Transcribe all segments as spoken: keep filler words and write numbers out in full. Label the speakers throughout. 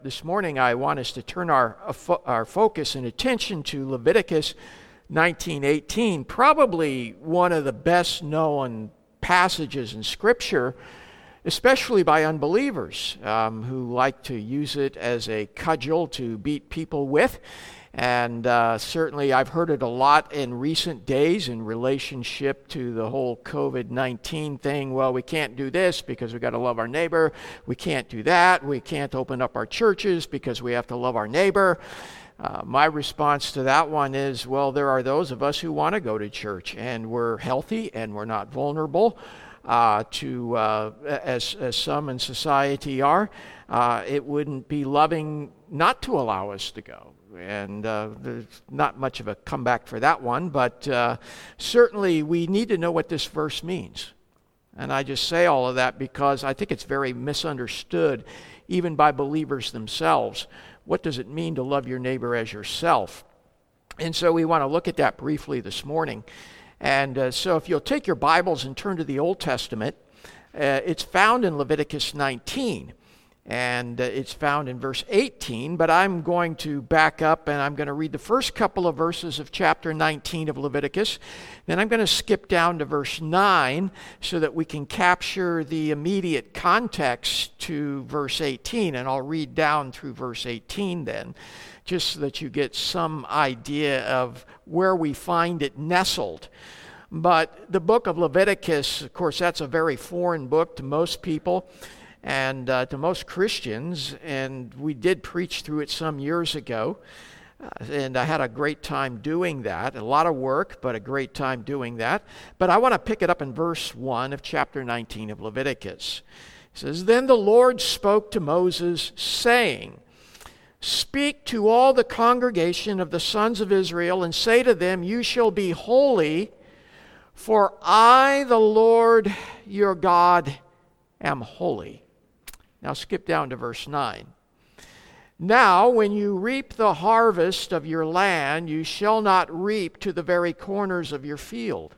Speaker 1: This morning I want us to turn our, our focus and attention to Leviticus nineteen eighteen, probably one of the best known passages in Scripture, especially by unbelievers um, who like to use it as a cudgel to beat people with. And uh, certainly I've heard it a lot in recent days in relationship to the whole covid nineteen thing. Well, we can't do this because we've got to love our neighbor. We can't do that. We can't open up our churches because we have to love our neighbor. Uh, my response to that one is, well, there are those of us who want to go to church, and we're healthy and we're not vulnerable uh, to, uh, as, as some in society are. Uh, it wouldn't be loving not to allow us to go. And uh, there's not much of a comeback for that one, but uh, certainly we need to know what this verse means. And I just say all of that because I think it's very misunderstood, even by believers themselves. What does it mean to love your neighbor as yourself? And so we want to look at that briefly this morning. And uh, so if you'll take your Bibles and turn to the Old Testament, uh, it's found in Leviticus nineteen. And uh, it's found in verse eighteen, but I'm going to back up and I'm going to read the first couple of verses of chapter nineteen of Leviticus. Then I'm going to skip down to verse nine so that we can capture the immediate context to verse eighteen. And I'll read down through verse eighteen then, just so that you get some idea of where we find it nestled. But the book of Leviticus, of course, that's a very foreign book to most people. And uh, to most Christians, and we did preach through it some years ago, uh, and I had a great time doing that. A lot of work, but a great time doing that. But I want to pick it up in verse one of chapter nineteen of Leviticus. It says, "Then the Lord spoke to Moses, saying, Speak to all the congregation of the sons of Israel, and say to them, You shall be holy, for I, the Lord your God, am holy." Now skip down to verse nine. "Now when you reap the harvest of your land, you shall not reap to the very corners of your field,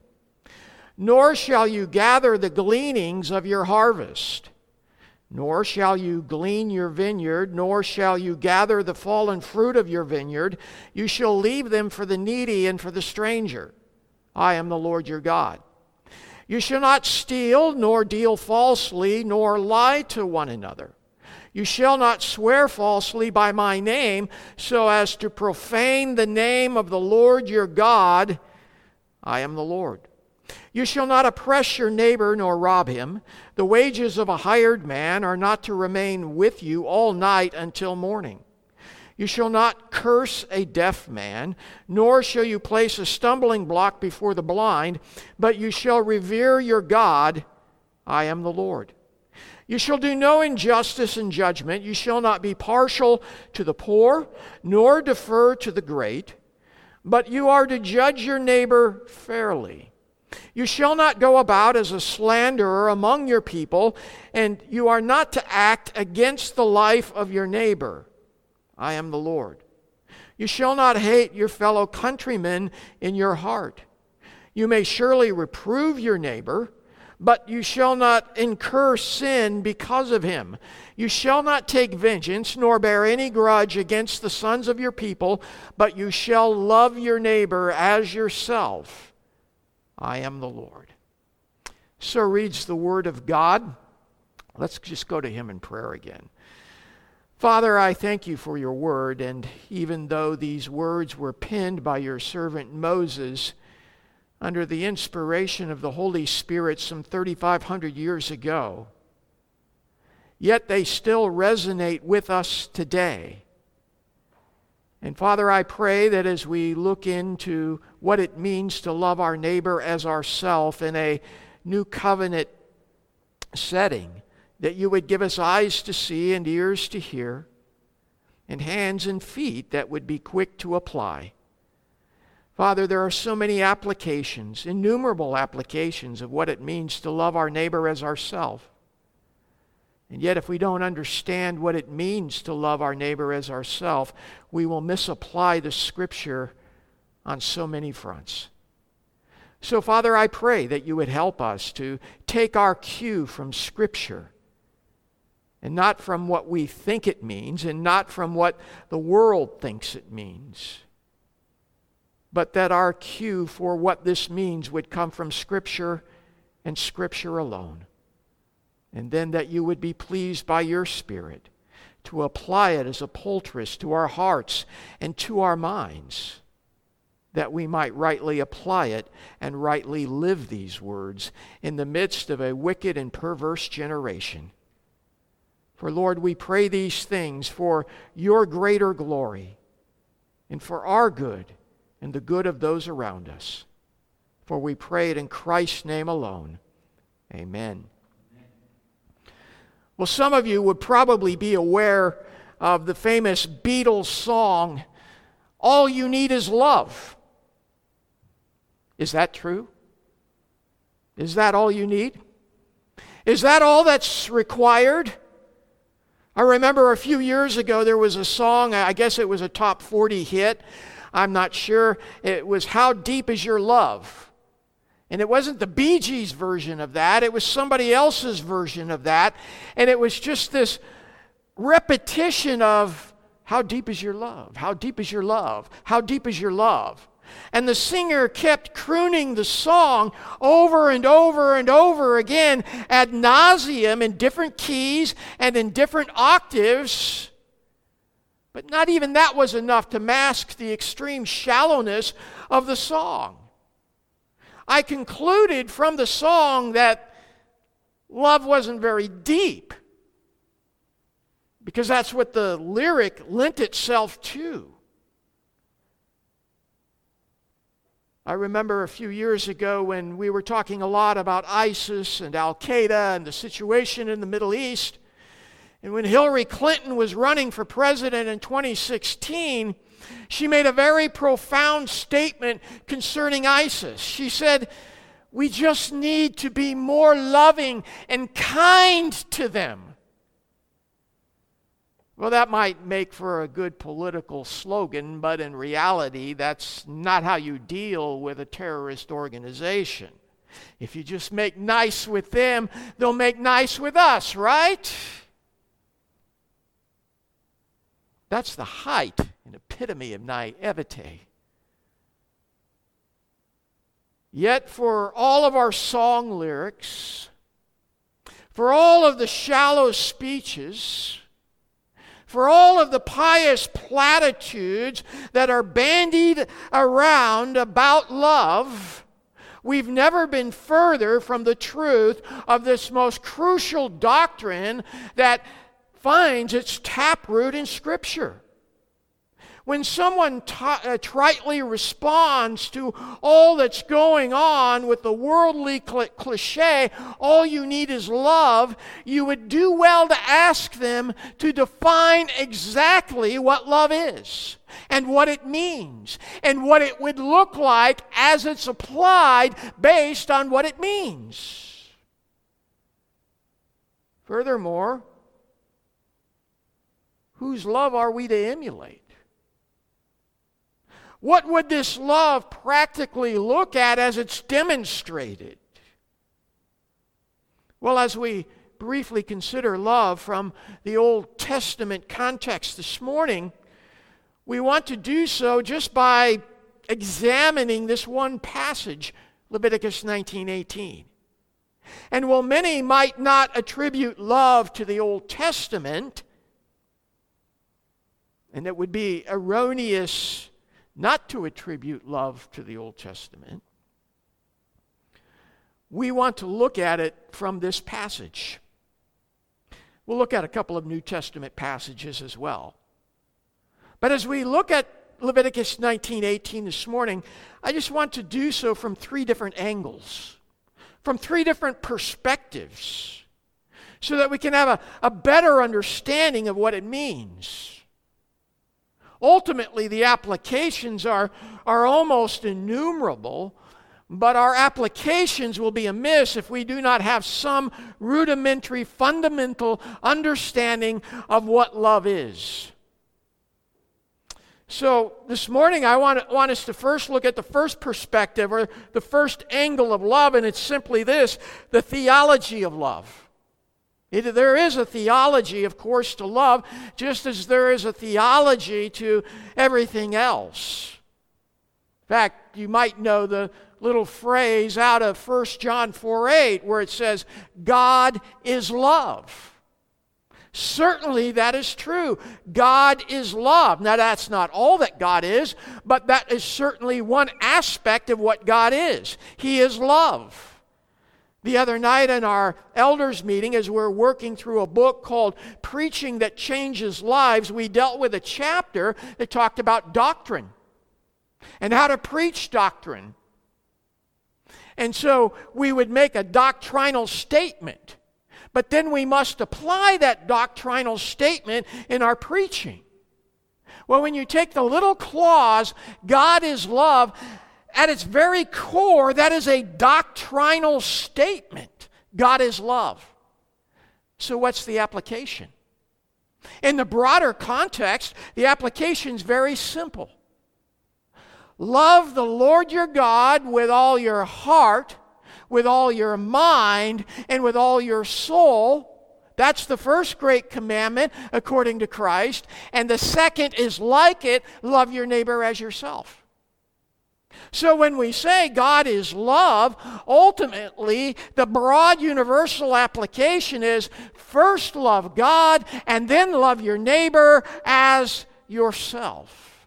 Speaker 1: nor shall you gather the gleanings of your harvest, nor shall you glean your vineyard, nor shall you gather the fallen fruit of your vineyard. You shall leave them for the needy and for the stranger. I am the Lord your God. You shall not steal, nor deal falsely, nor lie to one another. You shall not swear falsely by my name, so as to profane the name of the Lord your God. I am the Lord. You shall not oppress your neighbor, nor rob him. The wages of a hired man are not to remain with you all night until morning. You shall not curse a deaf man, nor shall you place a stumbling block before the blind, but you shall revere your God. I am the Lord. You shall do no injustice in judgment. You shall not be partial to the poor, nor defer to the great, but you are to judge your neighbor fairly. You shall not go about as a slanderer among your people, and you are not to act against the life of your neighbor. I am the Lord. You shall not hate your fellow countrymen in your heart. You may surely reprove your neighbor, but you shall not incur sin because of him. You shall not take vengeance, nor bear any grudge against the sons of your people, but you shall love your neighbor as yourself. I am the Lord." So reads the word of God. Let's just go to him in prayer again. Father, I thank you for your word, and even though these words were penned by your servant Moses under the inspiration of the Holy Spirit some thirty-five hundred years ago, yet they still resonate with us today. And Father, I pray that as we look into what it means to love our neighbor as ourself in a new covenant setting, that you would give us eyes to see and ears to hear, and hands and feet that would be quick to apply. Father, there are so many applications, innumerable applications of what it means to love our neighbor as ourselves. And yet if we don't understand what it means to love our neighbor as ourselves, we will misapply the Scripture on so many fronts. So Father, I pray that you would help us to take our cue from Scripture and not from what we think it means, and not from what the world thinks it means, but that our cue for what this means would come from Scripture and Scripture alone. And then that you would be pleased by your Spirit to apply it as a poultice to our hearts and to our minds, that we might rightly apply it and rightly live these words in the midst of a wicked and perverse generation. For Lord, we pray these things for your greater glory and for our good and the good of those around us. For we pray it in Christ's name alone. Amen. Well, some of you would probably be aware of the famous Beatles song, "All You Need Is Love." Is that true? Is that all you need? Is that all that's required? I remember a few years ago there was a song, I guess it was a top forty hit, I'm not sure. It was "How Deep Is Your Love?" And it wasn't the Bee Gees version of that, it was somebody else's version of that. And it was just this repetition of, "How deep is your love? How deep is your love? How deep is your love?" And the singer kept crooning the song over and over and over again ad nauseum in different keys and in different octaves. But not even that was enough to mask the extreme shallowness of the song. I concluded from the song that love wasn't very deep, because that's what the lyric lent itself to. I remember a few years ago when we were talking a lot about ISIS and Al-Qaeda and the situation in the Middle East, and when Hillary Clinton was running for president in twenty sixteen, she made a very profound statement concerning ISIS. She said, "We just need to be more loving and kind to them." Well, that might make for a good political slogan, but in reality, that's not how you deal with a terrorist organization. If you just make nice with them, they'll make nice with us, right? That's the height and epitome of naivete. Yet for all of our song lyrics, for all of the shallow speeches, for all of the pious platitudes that are bandied around about love, we've never been further from the truth of this most crucial doctrine that finds its taproot in Scripture. When someone t- uh, tritely responds to all that's going on with the worldly cl- cliche, "All you need is love," you would do well to ask them to define exactly what love is and what it means and what it would look like as it's applied based on what it means. Furthermore, whose love are we to emulate? What would this love practically look at as it's demonstrated? Well, as we briefly consider love from the Old Testament context this morning, we want to do so just by examining this one passage, Leviticus nineteen eighteen. And while many might not attribute love to the Old Testament, and it would be erroneous not to attribute love to the Old Testament, we want to look at it from this passage. We'll look at a couple of New Testament passages as well. But as we look at Leviticus nineteen eighteen this morning, I just want to do so from three different angles, from three different perspectives, so that we can have a, a better understanding of what it means. Ultimately, the applications are, are almost innumerable, but our applications will be amiss if we do not have some rudimentary, fundamental understanding of what love is. So this morning I want, want us to first look at the first perspective, or the first angle of love, and it's simply this: the theology of love. It, there is a theology, of course, to love, just as there is a theology to everything else. In fact, you might know the little phrase out of First John four eight where it says, God is love. Certainly that is true. God is love. Now that's not all that God is, but that is certainly one aspect of what God is. He is love. The other night in our elders meeting, as we're working through a book called Preaching That Changes Lives, we dealt with a chapter that talked about doctrine and how to preach doctrine. And so we would make a doctrinal statement, but then we must apply that doctrinal statement in our preaching. Well, when you take the little clause, God is love, at its very core, that is a doctrinal statement. God is love. So what's the application? In the broader context, the application is very simple. Love the Lord your God with all your heart, with all your mind, and with all your soul. That's the first great commandment according to Christ. And the second is like it, love your neighbor as yourself. So when we say God is love, ultimately the broad universal application is first love God and then love your neighbor as yourself.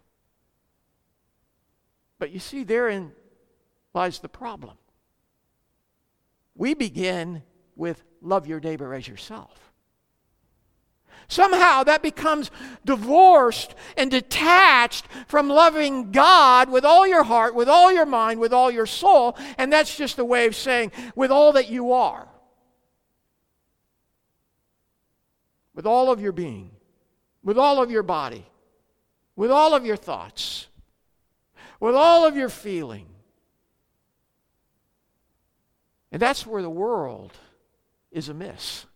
Speaker 1: But you see, therein lies the problem. We begin with love your neighbor as yourself. Somehow that becomes divorced and detached from loving God with all your heart, with all your mind, with all your soul, and that's just a way of saying with all that you are. With all of your being, with all of your body, with all of your thoughts, with all of your feeling. And that's where the world is amiss.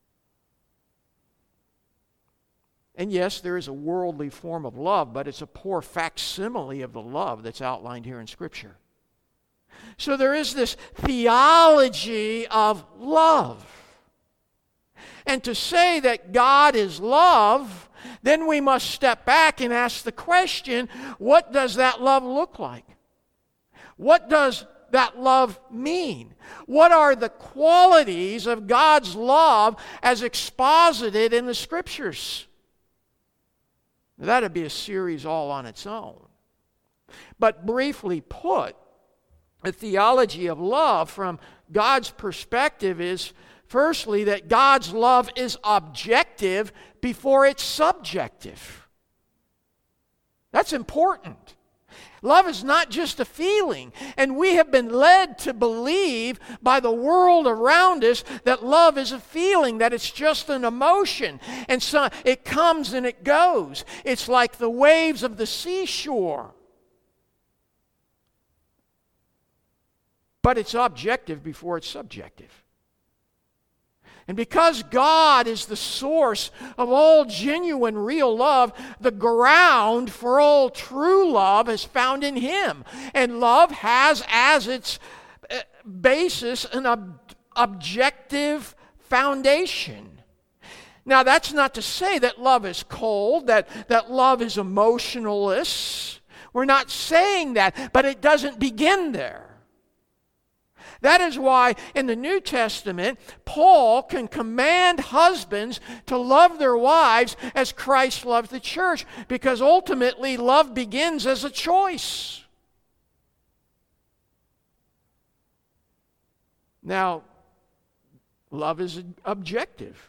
Speaker 1: And yes, there is a worldly form of love, but it's a poor facsimile of the love that's outlined here in Scripture. So there is this theology of love. And to say that God is love, then we must step back and ask the question, what does that love look like? What does that love mean? What are the qualities of God's love as exposited in the Scriptures? That'd be a series all on its own. But briefly put, the theology of love from God's perspective is, firstly, that God's love is objective before it's subjective. That's important. Love is not just a feeling, and we have been led to believe by the world around us that love is a feeling, that it's just an emotion, and so it comes and it goes. It's like the waves of the seashore. But it's objective before it's subjective. And because God is the source of all genuine, real love, the ground for all true love is found in Him. And love has as its basis an ob- objective foundation. Now, that's not to say that love is cold, that, that love is emotionless. We're not saying that, but it doesn't begin there. That is why in the New Testament, Paul can command husbands to love their wives as Christ loved the church, because ultimately love begins as a choice. Now, love is objective.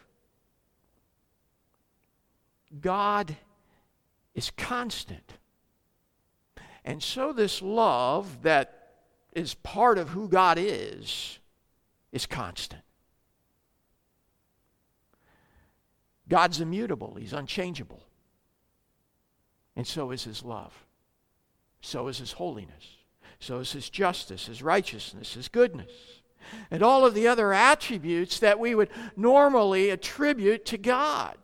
Speaker 1: God is constant. And so this love that is part of who God is, is constant. God's immutable. He's unchangeable. And so is His love. So is His holiness. So is His justice, His righteousness, His goodness, and all of the other attributes that we would normally attribute to God.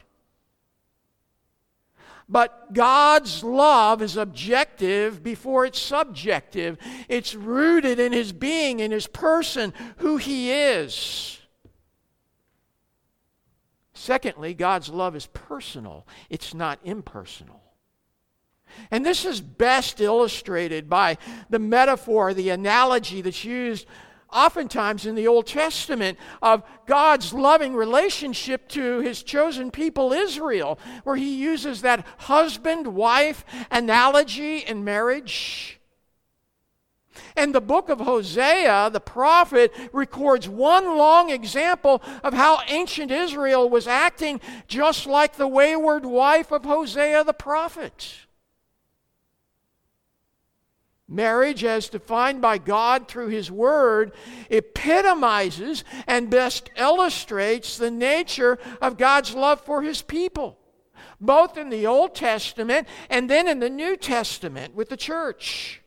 Speaker 1: But God's love is objective before it's subjective. It's rooted in His being, in His person, who He is. Secondly, God's love is personal. It's not impersonal. And this is best illustrated by the metaphor, the analogy that's used oftentimes in the Old Testament of God's loving relationship to His chosen people Israel, where He uses that husband-wife analogy in marriage. And the book of Hosea, the prophet, records one long example of how ancient Israel was acting just like the wayward wife of Hosea the prophet. Marriage, as defined by God through His Word, epitomizes and best illustrates the nature of God's love for His people, both in the Old Testament and then in the New Testament with the church.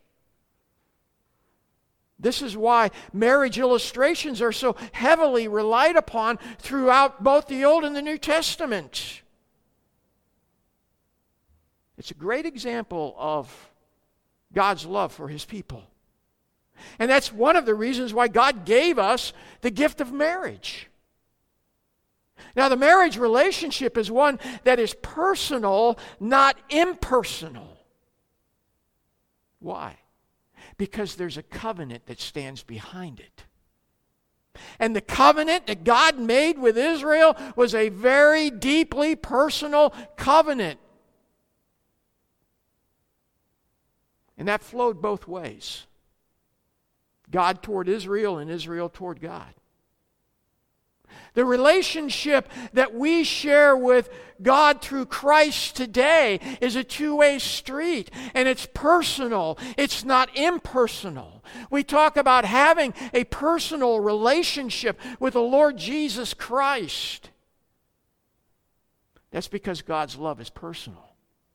Speaker 1: This is why marriage illustrations are so heavily relied upon throughout both the Old and the New Testament. It's a great example of God's love for His people. And that's one of the reasons why God gave us the gift of marriage. Now, the marriage relationship is one that is personal, not impersonal. Why? Because there's a covenant that stands behind it. And the covenant that God made with Israel was a very deeply personal covenant. And that flowed both ways. God toward Israel and Israel toward God. The relationship that we share with God through Christ today is a two-way street, and it's personal. It's not impersonal. We talk about having a personal relationship with the Lord Jesus Christ. That's because God's love is personal.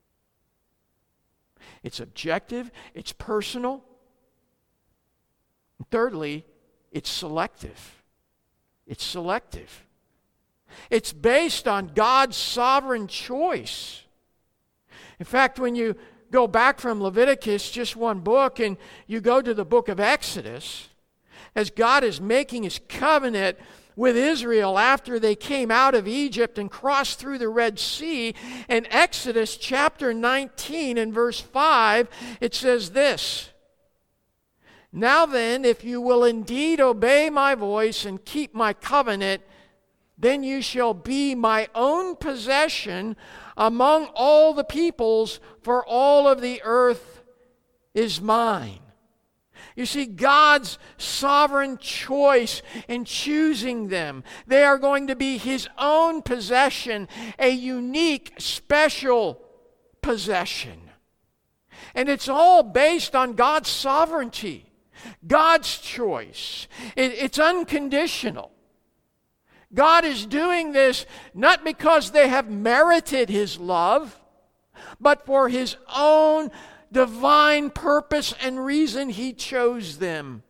Speaker 1: It's objective, it's personal. Thirdly, it's selective. It's selective. It's based on God's sovereign choice. In fact, when you go back from Leviticus, just one book, and you go to the book of Exodus, as God is making His covenant with Israel after they came out of Egypt and crossed through the Red Sea, in Exodus chapter nineteen and verse five, it says this: "Now then, if you will indeed obey my voice and keep my covenant, then you shall be my own possession among all the peoples, for all of the earth is mine." You see, God's sovereign choice in choosing them. They are going to be His own possession, a unique, special possession. And it's all based on God's sovereignty, God's choice. It, it's unconditional. God is doing this not because they have merited His love, but for His own divine purpose and reason He chose them.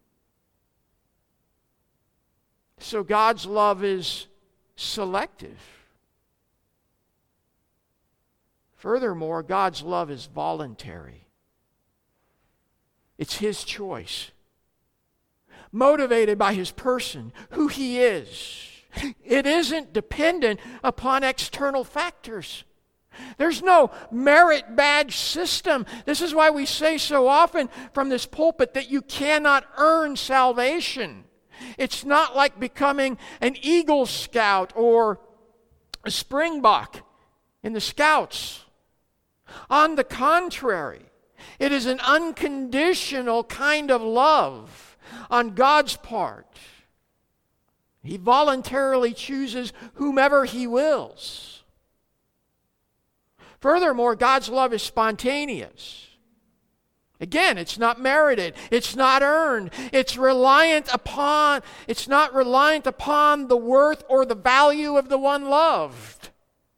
Speaker 1: So God's love is selective. Furthermore, God's love is voluntary. It's His choice, motivated by His person, who He is. It isn't dependent upon external factors. There's no merit badge system. This is why we say so often from this pulpit that you cannot earn salvation. It's not like becoming an Eagle Scout or a Springbok in the Scouts. On the contrary, it is an unconditional kind of love on God's part. He voluntarily chooses whomever He wills. Furthermore, God's love is spontaneous. Again, it's not merited. It's not earned. It's reliant upon, it's not reliant upon the worth or the value of the one loved.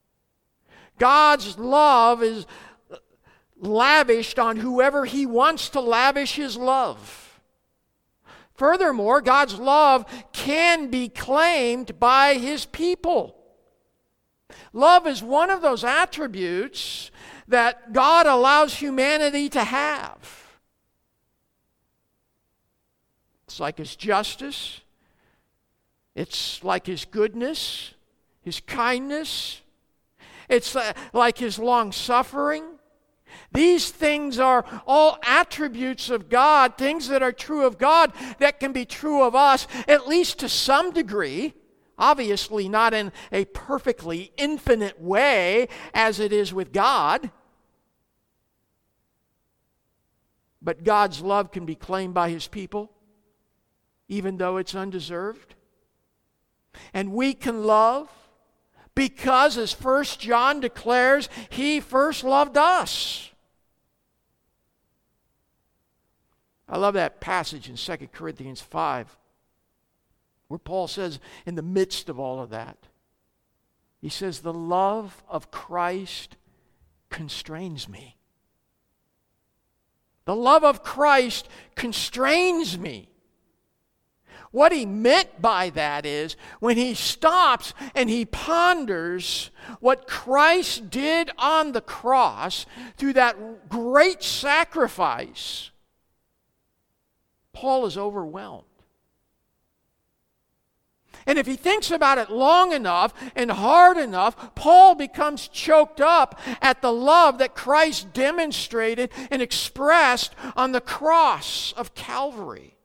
Speaker 1: God's love is lavished on whoever He wants to lavish His love. Furthermore, God's love can be claimed by His people. Love is one of those attributes that God allows humanity to have. It's like His justice. It's like His goodness, His kindness. It's like His long-suffering. These things are all attributes of God, things that are true of God that can be true of us, at least to some degree. Obviously not in a perfectly infinite way as it is with God. But God's love can be claimed by His people, even though it's undeserved. And we can love because, as First John declares, He first loved us. I love that passage in Second Corinthians five, where Paul says, in the midst of all of that, he says, the love of Christ constrains me. The love of Christ constrains me. What he meant by that is when he stops and he ponders what Christ did on the cross through that great sacrifice, Paul is overwhelmed. And if he thinks about it long enough and hard enough, Paul becomes choked up at the love that Christ demonstrated and expressed on the cross of Calvary.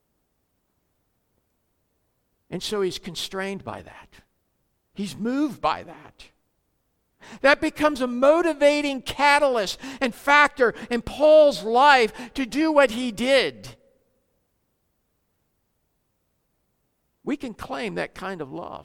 Speaker 1: And so he's constrained by that. He's moved by that. That becomes a motivating catalyst and factor in Paul's life to do what he did. We can claim that kind of love.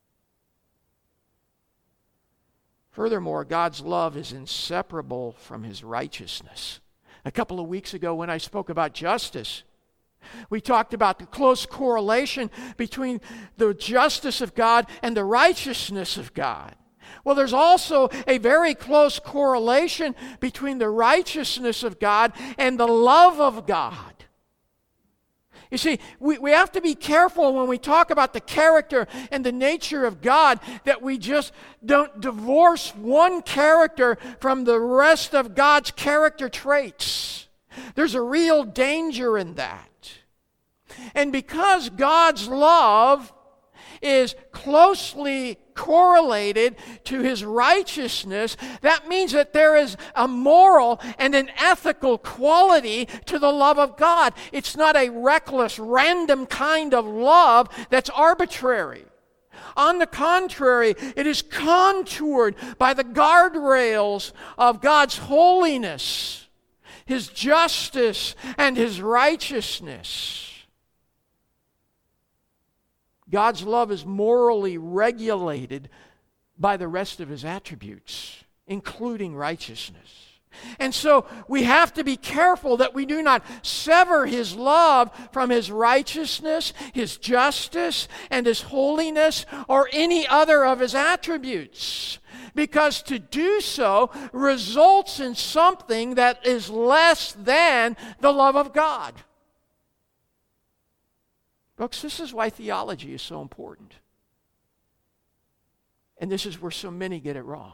Speaker 1: Furthermore, God's love is inseparable from His righteousness. A couple of weeks ago when I spoke about justice, we talked about the close correlation between the justice of God and the righteousness of God. Well, there's also a very close correlation between the righteousness of God and the love of God. You see, we, we have to be careful when we talk about the character and the nature of God that we just don't divorce one character from the rest of God's character traits. There's a real danger in that. And because God's love is closely correlated to His righteousness, that means that there is a moral and an ethical quality to the love of God. It's not a reckless, random kind of love that's arbitrary. On the contrary, it is contoured by the guardrails of God's holiness, His justice, and His righteousness. God's love is morally regulated by the rest of His attributes, including righteousness. And so we have to be careful that we do not sever His love from His righteousness, His justice, and His holiness, or any other of His attributes. Because to do so results in something that is less than the love of God. Folks, this is why theology is so important. And this is where so many get it wrong.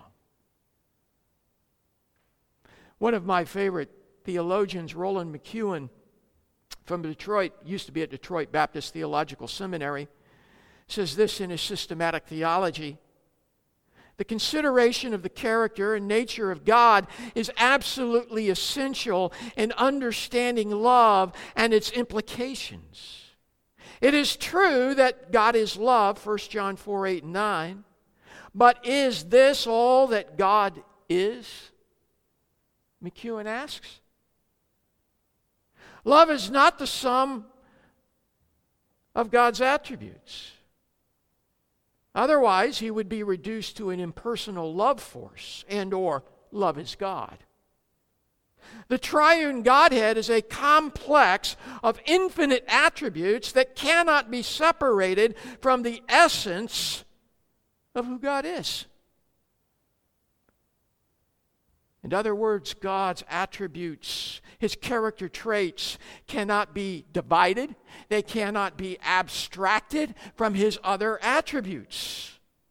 Speaker 1: One of my favorite theologians, Roland McEwen, from Detroit, used to be at Detroit Baptist Theological Seminary, says this in his systematic theology: the consideration of the character and nature of God is absolutely essential in understanding love and its implications. It is true that God is love, First John four, eight, and nine. But is this all that God is? McEwen asks. Love is not the sum of God's attributes. Otherwise, He would be reduced to an impersonal love force, and or love is God. The triune Godhead is a complex of infinite attributes that cannot be separated from the essence of who God is. In other words, God's attributes, His character traits, cannot be divided. They cannot be abstracted from His other attributes.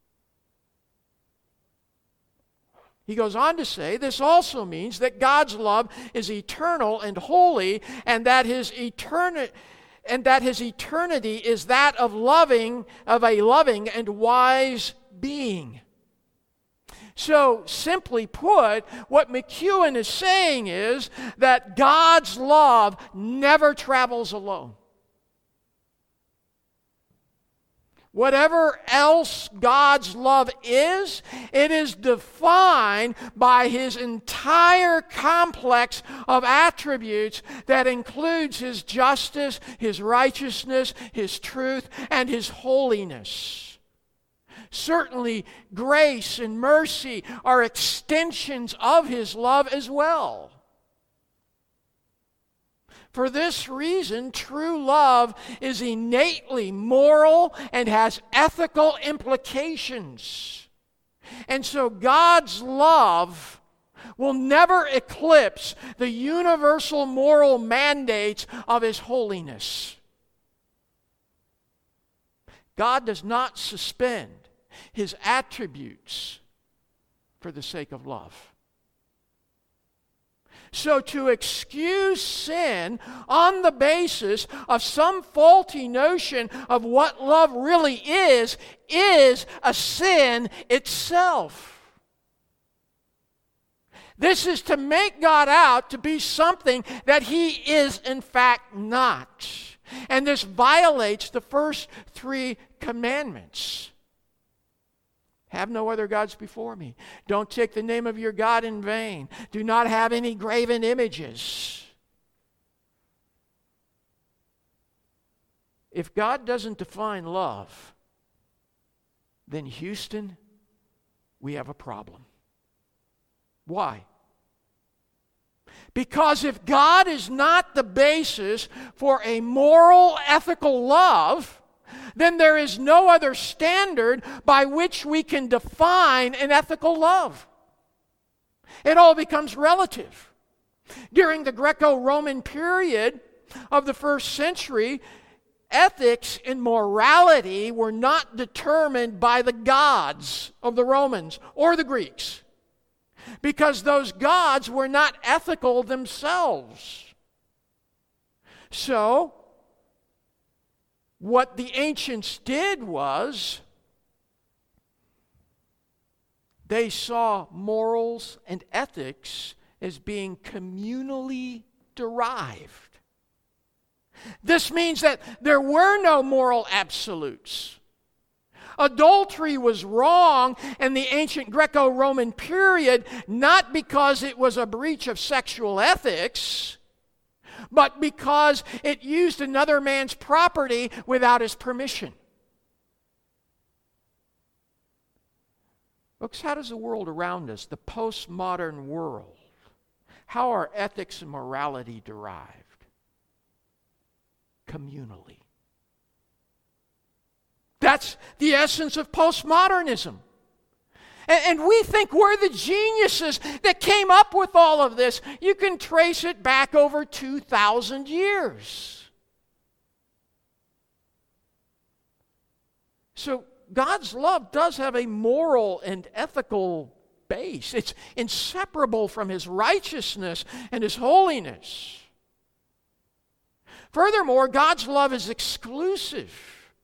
Speaker 1: He goes on to say, this also means that God's love is eternal and holy, and that His eternity and that His eternity is that of loving, of a loving and wise being. So, simply put, what McEwen is saying is that God's love never travels alone. Whatever else God's love is, it is defined by His entire complex of attributes that includes His justice, His righteousness, His truth, and His holiness. Certainly, grace and mercy are extensions of His love as well. For this reason, true love is innately moral and has ethical implications. And so God's love will never eclipse the universal moral mandates of His holiness. God does not suspend His attributes for the sake of love. So to excuse sin on the basis of some faulty notion of what love really is, is a sin itself. This is to make God out to be something that He is in fact not. And this violates the first three commandments. Have no other gods before me. Don't take the name of your God in vain. Do not have any graven images. If God doesn't define love, then Houston, we have a problem. Why? Because if God is not the basis for a moral, ethical love, then there is no other standard by which we can define an ethical love. It all becomes relative. During the Greco-Roman period of the first century, ethics and morality were not determined by the gods of the Romans or the Greeks, because those gods were not ethical themselves. So, what the ancients did was they saw morals and ethics as being communally derived. This means that there were no moral absolutes. Adultery was wrong in the ancient Greco-Roman period, not because it was a breach of sexual ethics, but because it used another man's property without his permission. Folks, how does the world around us, the postmodern world, how are ethics and morality derived? Communally. That's the essence of postmodernism. And, and we think we're the geniuses that came up with all of this. You can trace it back over two thousand years. So God's love does have a moral and ethical base. It's inseparable from His righteousness and His holiness. Furthermore, God's love is exclusive.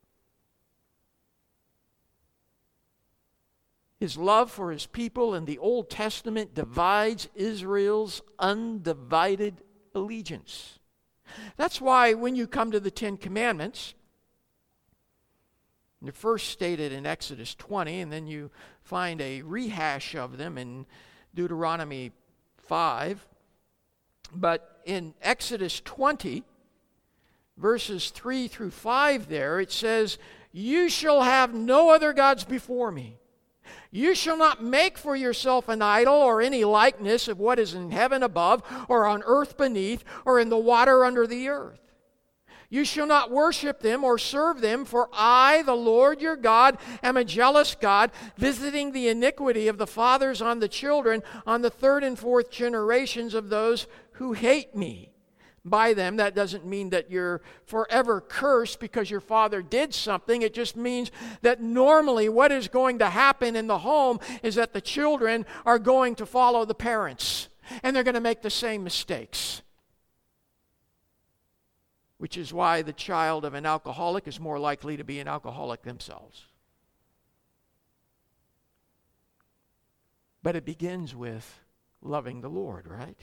Speaker 1: His love for His people in the Old Testament divides Israel's undivided allegiance. That's why when you come to the Ten Commandments, they're first stated in Exodus twenty, and then you find a rehash of them in Deuteronomy five. But in Exodus twenty, verses three through five there, it says, "You shall have no other gods before me. You shall not make for yourself an idol or any likeness of what is in heaven above, or on earth beneath, or in the water under the earth. You shall not worship them or serve them, for I, the Lord your God, am a jealous God, visiting the iniquity of the fathers on the children, on the third and fourth generations of those who hate me." By them, that doesn't mean that you're forever cursed because your father did something. It just means that normally what is going to happen in the home is that the children are going to follow the parents, and they're going to make the same mistakes. Which is why the child of an alcoholic is more likely to be an alcoholic themselves. But it begins with loving the Lord, right?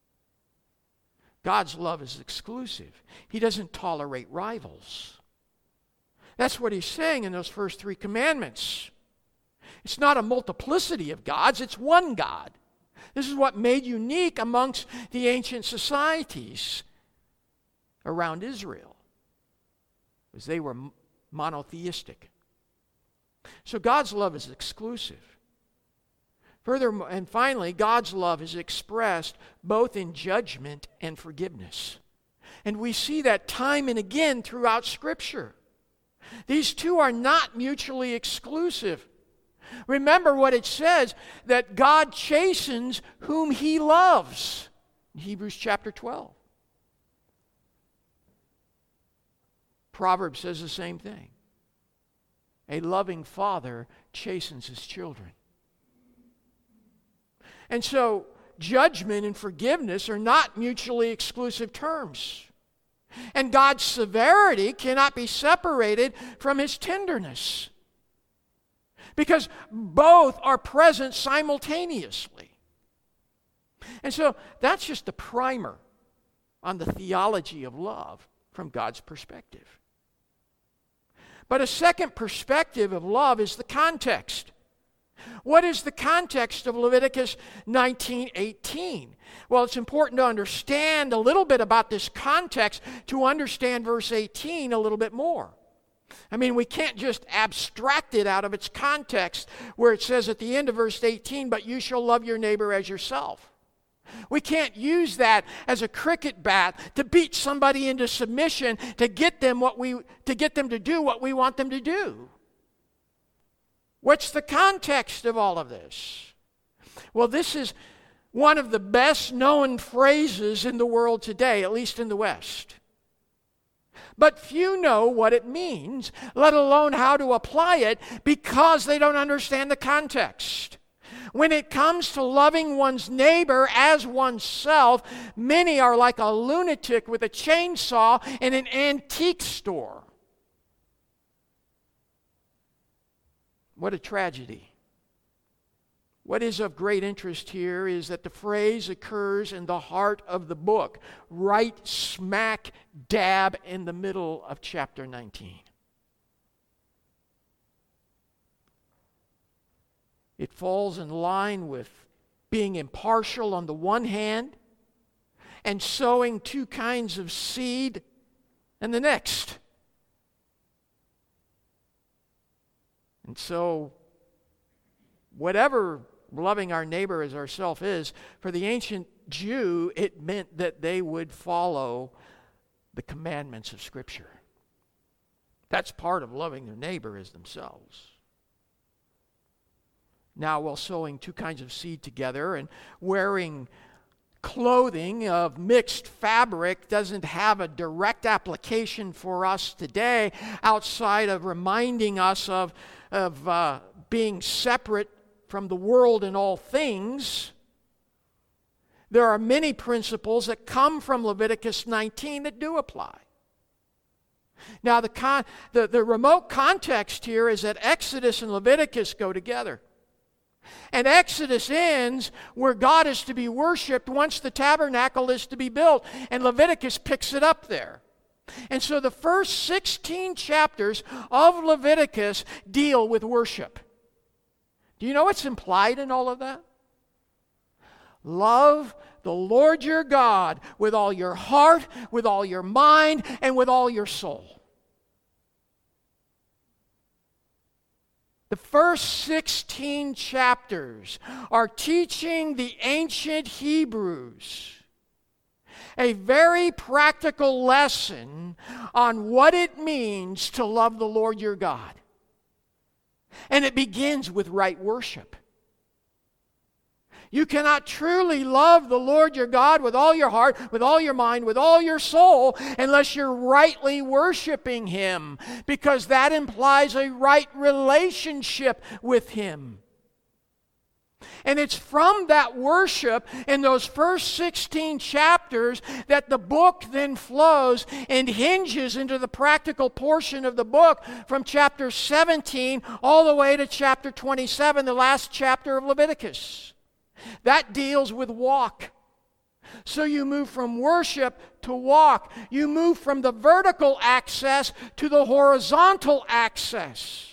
Speaker 1: God's love is exclusive. He doesn't tolerate rivals. That's what he's saying in those first three commandments. It's not a multiplicity of gods, it's one God. This is what made unique amongst the ancient societies around Israel, because they were monotheistic. So God's love is exclusive. Furthermore, and finally, God's love is expressed both in judgment and forgiveness. And we see that time and again throughout Scripture. These two are not mutually exclusive. Remember what it says, that God chastens whom He loves. In Hebrews chapter twelve. Proverbs says the same thing. A loving father chastens his children. And so, judgment and forgiveness are not mutually exclusive terms. And God's severity cannot be separated from His tenderness, because both are present simultaneously. And so, that's just a primer on the theology of love from God's perspective. But a second perspective of love is the context. What is the context of Leviticus nineteen eighteen? Well, it's important to understand a little bit about this context to understand verse eighteen a little bit more. I mean, we can't just abstract it out of its context where it says at the end of verse eighteen, but you shall love your neighbor as yourself. We can't use that as a cricket bat to beat somebody into submission to get them what we to get them to do what we want them to do. What's the context of all of this? Well, this is one of the best known phrases in the world today, at least in the West. But few know what it means, let alone how to apply it, because they don't understand the context. When it comes to loving one's neighbor as oneself, many are like a lunatic with a chainsaw in an antique store. What a tragedy. What is of great interest here is that the phrase occurs in the heart of the book, right smack dab in the middle of chapter nineteen. It falls in line with being impartial on the one hand and sowing two kinds of seed in the next. And so, whatever loving our neighbor as ourselves is, for the ancient Jew, it meant that they would follow the commandments of Scripture. That's part of loving their neighbor as themselves. Now, while sowing two kinds of seed together and wearing clothing of mixed fabric doesn't have a direct application for us today outside of reminding us of, of uh, being separate from the world in all things, there are many principles that come from Leviticus nineteen that do apply. Now, the, con- the, the remote context here is that Exodus and Leviticus go together. And Exodus ends where God is to be worshipped once the tabernacle is to be built. And Leviticus picks it up there. And so the first sixteen chapters of Leviticus deal with worship. Do you know what's implied in all of that? Love the Lord your God with all your heart, with all your mind, and with all your soul. The first sixteen chapters are teaching the ancient Hebrews a very practical lesson on what it means to love the Lord your God. And it begins with right worship. You cannot truly love the Lord your God with all your heart, with all your mind, with all your soul, unless you're rightly worshiping Him, because that implies a right relationship with Him. And it's from that worship in those first sixteen chapters that the book then flows and hinges into the practical portion of the book from chapter seventeen all the way to chapter twenty-seven, the last chapter of Leviticus. That deals with walk. So you move from worship to walk. You move from the vertical access to the horizontal access.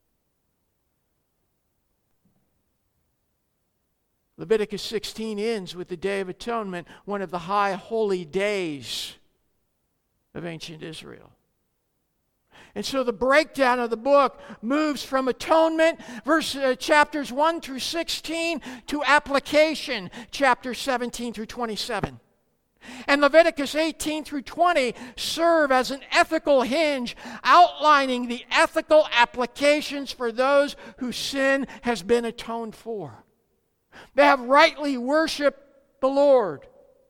Speaker 1: Leviticus sixteen ends with the Day of Atonement, one of the high holy days of ancient Israel. And so the breakdown of the book moves from atonement, verse, uh, chapters one through sixteen, to application, chapters seventeen through twenty-seven. And Leviticus eighteen through twenty serve as an ethical hinge, outlining the ethical applications for those whose sin has been atoned for. They have rightly worshiped the Lord.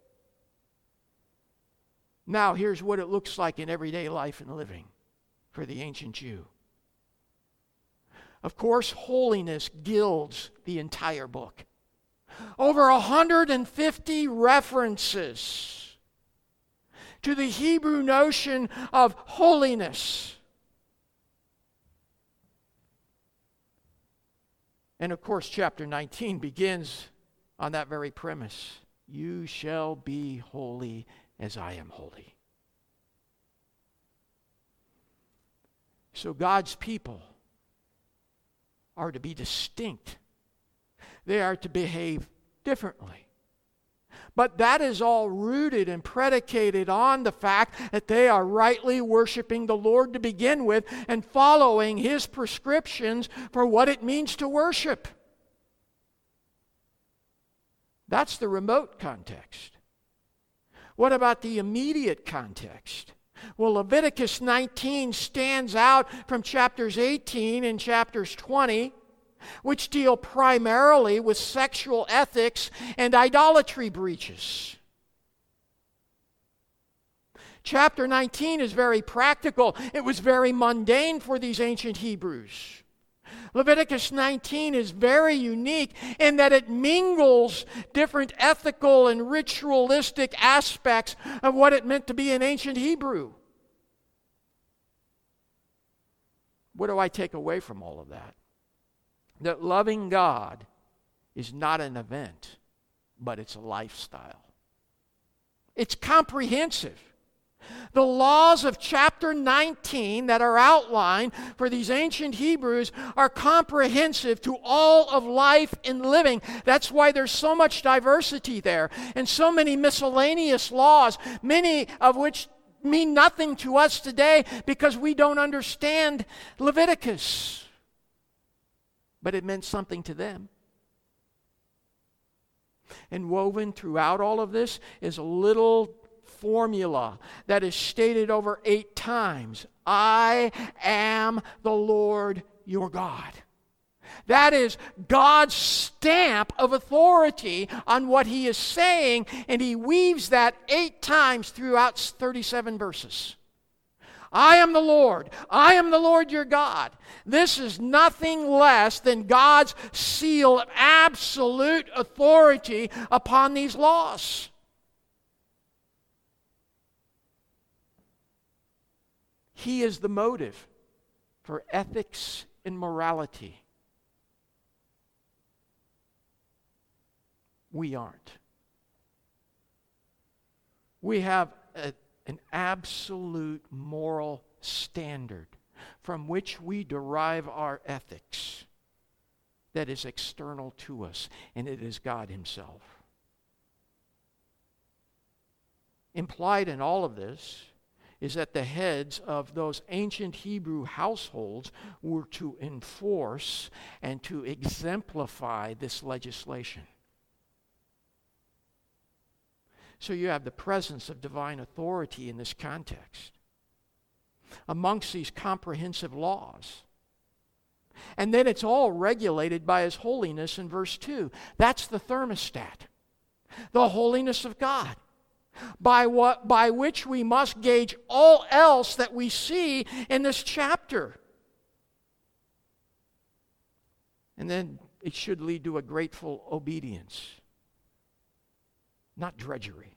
Speaker 1: Now, here's what it looks like in everyday life and living for the ancient Jew. Of course, holiness gilds the entire book. Over one hundred fifty references to the Hebrew notion of holiness. And of course, chapter nineteen begins on that very premise. You shall be holy as I am holy. So God's people are to be distinct. They are to behave differently. But that is all rooted and predicated on the fact that they are rightly worshiping the Lord to begin with and following His prescriptions for what it means to worship. That's the remote context. What about the immediate context? Well, Leviticus nineteen stands out from chapters eighteen and chapters twenty, which deal primarily with sexual ethics and idolatry breaches. Chapter nineteen is very practical. It was very mundane for these ancient Hebrews. Leviticus nineteen is very unique in that it mingles different ethical and ritualistic aspects of what it meant to be an ancient Hebrew. What do I take away from all of that? That loving God is not an event, but it's a lifestyle. It's comprehensive. The laws of chapter nineteen that are outlined for these ancient Hebrews are comprehensive to all of life and living. That's why there's so much diversity there and so many miscellaneous laws, many of which mean nothing to us today because we don't understand Leviticus. But it meant something to them. And woven throughout all of this is a little formula that is stated over eight times. I am the Lord your God. That is God's stamp of authority on what He is saying, and He weaves that eight times throughout thirty-seven verses. I am the Lord. I am the Lord your God. This is nothing less than God's seal of absolute authority upon these laws. He is the motive for ethics and morality. We aren't. We have a, an absolute moral standard from which we derive our ethics that is external to us, and it is God Himself. Implied in all of this is that the heads of those ancient Hebrew households were to enforce and to exemplify this legislation. So you have the presence of divine authority in this context amongst these comprehensive laws. And then it's all regulated by His holiness in verse two. That's the thermostat, the holiness of God, by what by which we must gauge all else that we see in this chapter. And then it should lead to a grateful obedience, not drudgery.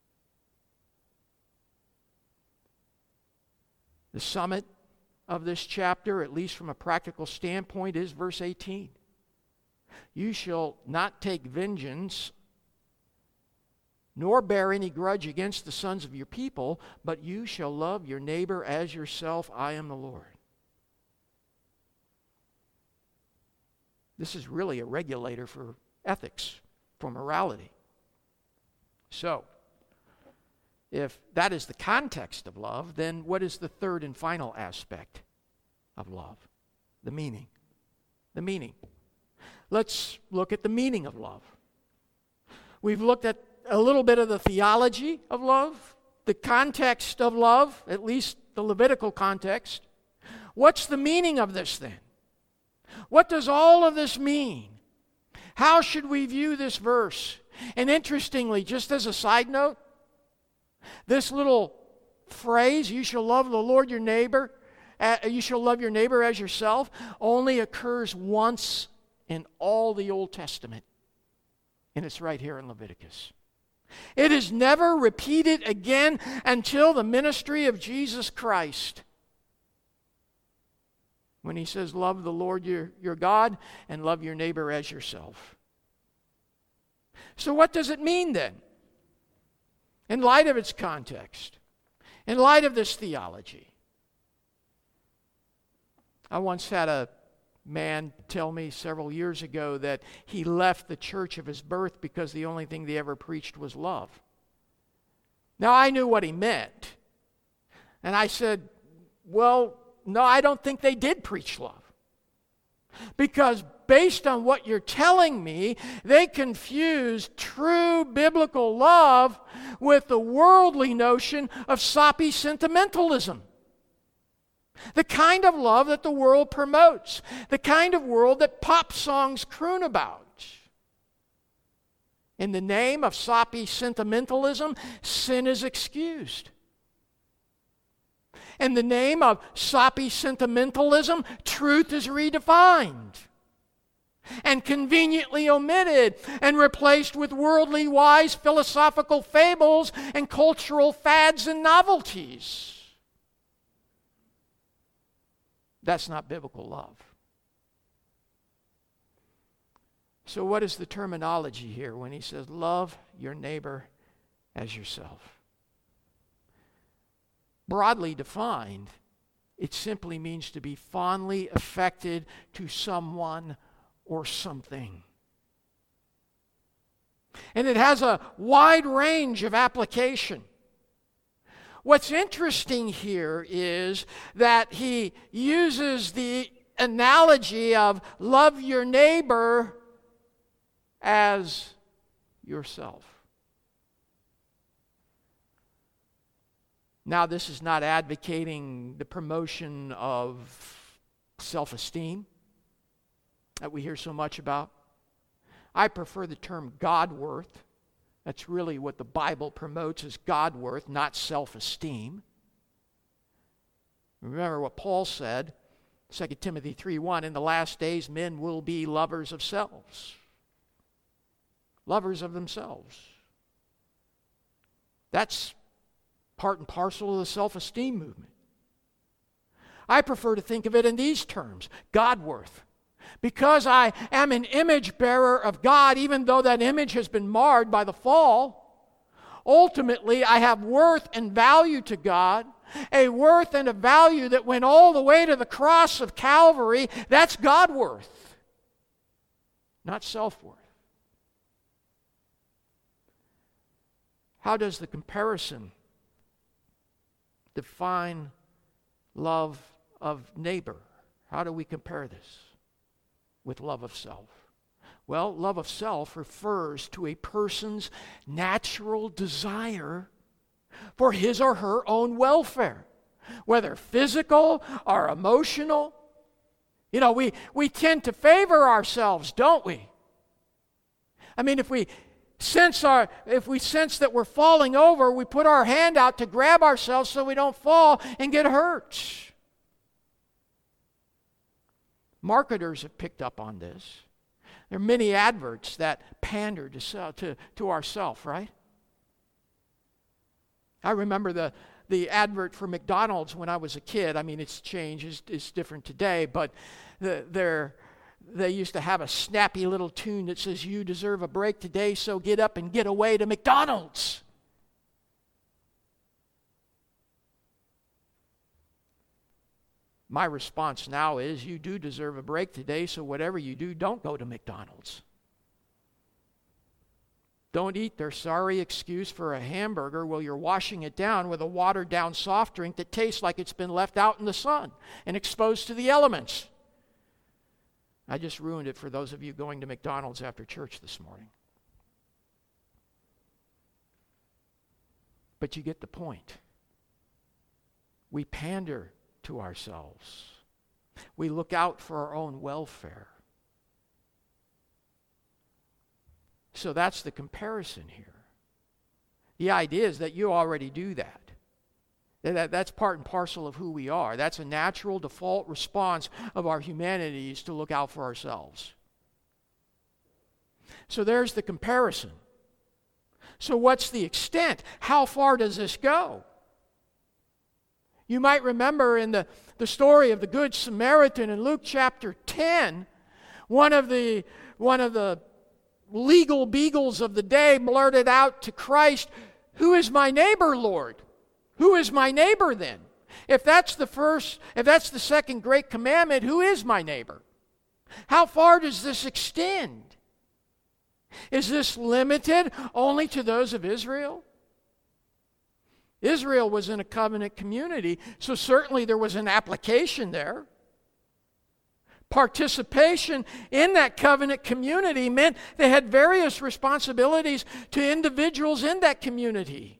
Speaker 1: The summit of this chapter, at least from a practical standpoint, is verse eighteen. You shall not take vengeance, nor bear any grudge against the sons of your people, but you shall love your neighbor as yourself. I am the Lord. This is really a regulator for ethics, for morality. So, if that is the context of love, then what is the third and final aspect of love? The meaning. The meaning. Let's look at the meaning of love. We've looked at a little bit of the theology of love, the context of love, at least the Levitical context. What's the meaning of this then? What does all of this mean? How should we view this verse? And interestingly, just as a side note, this little phrase, you shall love the Lord your neighbor, uh, you shall love your neighbor as yourself, only occurs once in all the Old Testament. And it's right here in Leviticus. It is never repeated again until the ministry of Jesus Christ, when he says, love the Lord your, your God and love your neighbor as yourself. So what does it mean then? In light of its context, in light of this theology. I once had a man tell me several years ago that he left the church of his birth because the only thing they ever preached was love. Now, I knew what he meant. And I said, well, no, I don't think they did preach love. Because based on what you're telling me, they confuse true biblical love with the worldly notion of soppy sentimentalism. The kind of love that the world promotes. The kind of world that pop songs croon about. In the name of soppy sentimentalism, sin is excused. In the name of soppy sentimentalism, truth is redefined and conveniently omitted and replaced with worldly wise philosophical fables and cultural fads and novelties. That's not biblical love. So what is the terminology here when he says, love your neighbor as yourself? Broadly defined, it simply means to be fondly affected to someone or something. And it has a wide range of application. What's interesting here is that he uses the analogy of love your neighbor as yourself. Now, this is not advocating the promotion of self-esteem that we hear so much about. I prefer the term God-worth. That's really what the Bible promotes, is God-worth, not self-esteem. Remember what Paul said, Second Timothy three one, in the last days men will be lovers of selves. Lovers of themselves. That's part and parcel of the self-esteem movement. I prefer to think of it in these terms, God-worth. Because I am an image bearer of God, even though that image has been marred by the fall, ultimately I have worth and value to God, a worth and a value that went all the way to the cross of Calvary. That's God-worth, not self-worth. How does the comparison define love of neighbor? How do we compare this with love of self? Well, love of self refers to a person's natural desire for his or her own welfare, whether physical or emotional. You know, we, we tend to favor ourselves, don't we? I mean, if we sense our if we sense that we're falling over, we put our hand out to grab ourselves so we don't fall and get hurt. Marketers have picked up on this. There are many adverts that pander to sell, to, to ourself, right? I remember the, the advert for McDonald's when I was a kid. I mean, it's changed, it's, it's different today, but the, they're, they used to have a snappy little tune that says, "You deserve a break today, so get up and get away to McDonald's." My response now is, you do deserve a break today, so whatever you do, don't go to McDonald's. Don't eat their sorry excuse for a hamburger while you're washing it down with a watered-down soft drink that tastes like it's been left out in the sun and exposed to the elements. I just ruined it for those of you going to McDonald's after church this morning. But you get the point. We pander to ourselves. We look out for our own welfare. So that's the comparison here. The idea is that you already do that. That, that's part and parcel of who we are. That's a natural default response of our humanity, is to look out for ourselves. So there's the comparison. So what's the extent? How far does this go? You might remember in the, the story of the Good Samaritan in Luke chapter ten, one of the one of the legal beagles of the day blurted out to Christ, "Who is my neighbor, Lord? Who is my neighbor then? If that's the first, if that's the second great commandment, who is my neighbor? How far does this extend? Is this limited only to those of Israel?" Israel was in a covenant community, so certainly there was an application there. Participation in that covenant community meant they had various responsibilities to individuals in that community.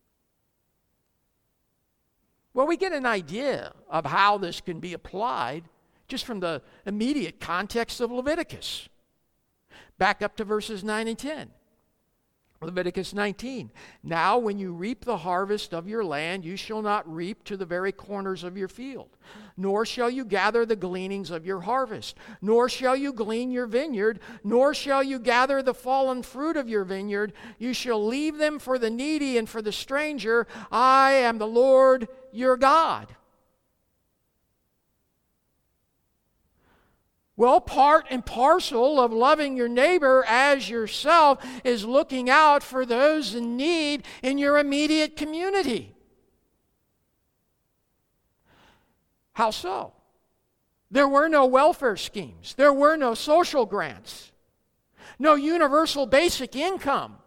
Speaker 1: Well, we get an idea of how this can be applied just from the immediate context of Leviticus. Back up to verses nine and ten. Leviticus nineteen. "Now when you reap the harvest of your land, you shall not reap to the very corners of your field, nor shall you gather the gleanings of your harvest, nor shall you glean your vineyard, nor shall you gather the fallen fruit of your vineyard. You shall leave them for the needy and for the stranger. I am the Lord your God." Well, part and parcel of loving your neighbor as yourself is looking out for those in need in your immediate community. How so? There were no welfare schemes. There were no social grants. No universal basic income.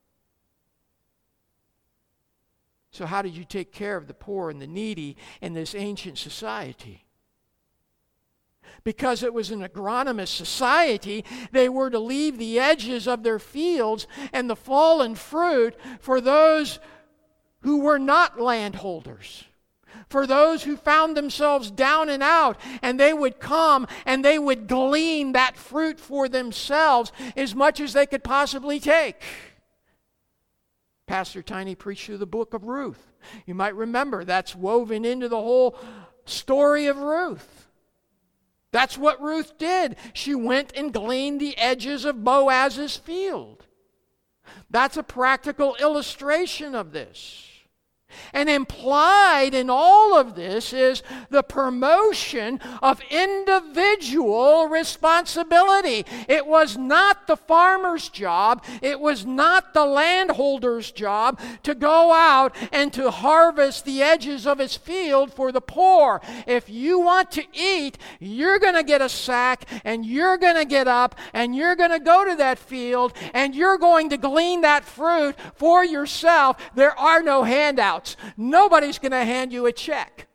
Speaker 1: So how did you take care of the poor and the needy in this ancient society? Because it was an agronomous society, they were to leave the edges of their fields and the fallen fruit for those who were not landholders, for those who found themselves down and out, and they would come and they would glean that fruit for themselves as much as they could possibly take. Pastor Tiny preached through the book of Ruth. You might remember that's woven into the whole story of Ruth. That's what Ruth did. She went and gleaned the edges of Boaz's field. That's a practical illustration of this. And implied in all of this is the promotion of individual responsibility. It was not the farmer's job, it was not the landholder's job to go out and to harvest the edges of his field for the poor. If you want to eat, you're going to get a sack and you're going to get up and you're going to go to that field and you're going to glean that fruit for yourself. There are no handouts. Nobody's going to hand you a check.